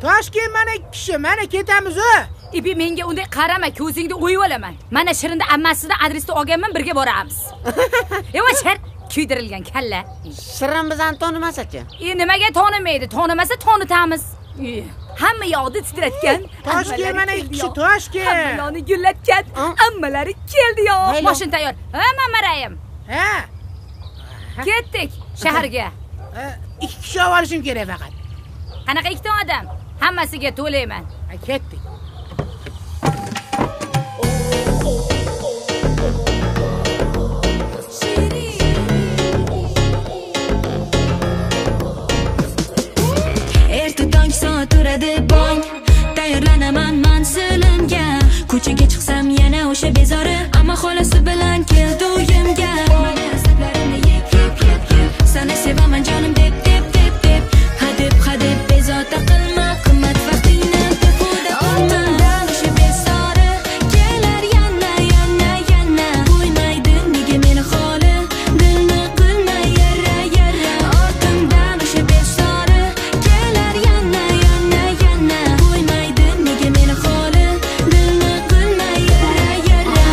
Toshkent mana kishi, mana ketamiz-ku. Ibi menga unday qarama, ko'zingni o'yib olaman. Mana Shirinda ammasidan adresni olganman, birga boramiz. Yo'q, kuydirilgan kalla. Shirin bizani tonimas-chi? Nimaga tonimaydi? Tanimasa tanitamiz. Hamma yoqda titratgan. Toshkent mana kishi, Toshkent. Hammalari gullatgan. Ammalari keldi-yo. Mashina tayyor. Ha, Mamarayim. Ha. Ketdik shaharga. 2 kishi olishim kerak faqat. Qanaqa 2 ta odam? Hammasiga to'layman. Ketdik. Turadi bong, tayyorlanaman manzilimga. Ko'chaga chiqsam yana o'sha bezori, ammo xolasi bilan keldi uyimga. Mana sablarimni yeb, seni sevaman jonim deb. Hadeb bezovta qilma, qimmat vaqtingni behuda olma. O'sha bezori kelar yana. Qo'ymaydi nega meni xoli, dilni qilma yara. Ortimdan o'sha bezori kelar yana. Qo'ymaydi nega meni xoli, dilni qilma yara.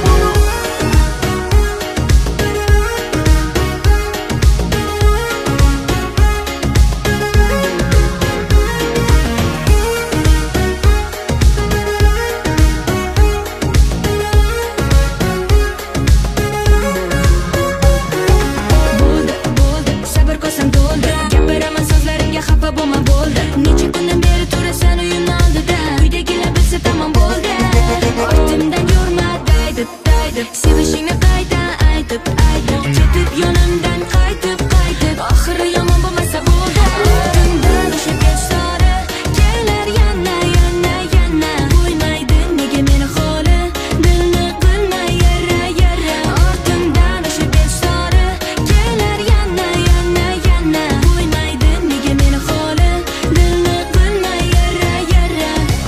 Bo'ldi, sabr qilsam to'ldi. Gapiraman so'zlarimga xafa bo'lma bo'ldi. Necha kundan beri turasan uyim oldida. Uydagilar bilsa tamom bo'ldi. Ortimdan yurma daydi. Sevishingni qayta aytib. Ketib yonimdan qaytib. Oxiri yomon bo'lmasa bo'ldi. Ortimdan o'sha bezori kelar yana. Qo'ymaydi nega meni xoli, dilni qilma yara. Ortimdan o'sha bezori kelar yana. Qo'ymaydi nega meni xoli, dilni qilma yara.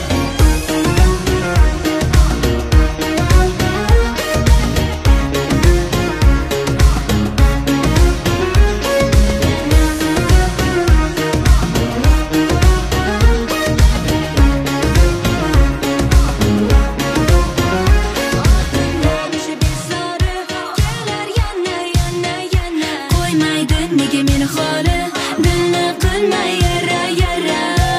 Qo'ymaydi nega meni xoli, dilni qilma yara.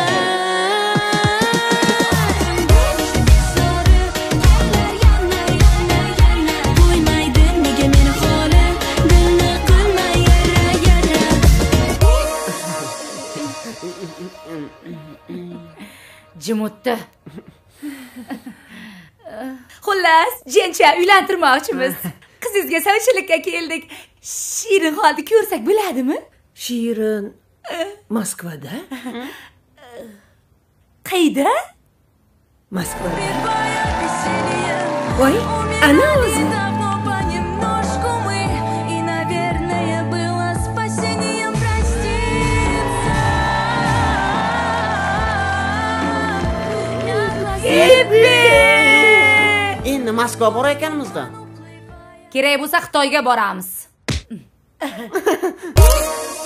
Qo'ymaydi nega meni xoli, dilni qilma yara. Jim o'tdi. Xullas, jencha uylantirmoqchimiz. Qizingizga savchilikka keldik. Shirin holda ko'rsak bo'ladimi? Shirin Moskvada? Qayda? Moskvada. Voy, ana o'zi. Endi Moskva bor ekanmiz-da. Kerak bo'lsa Xitoyga boramiz.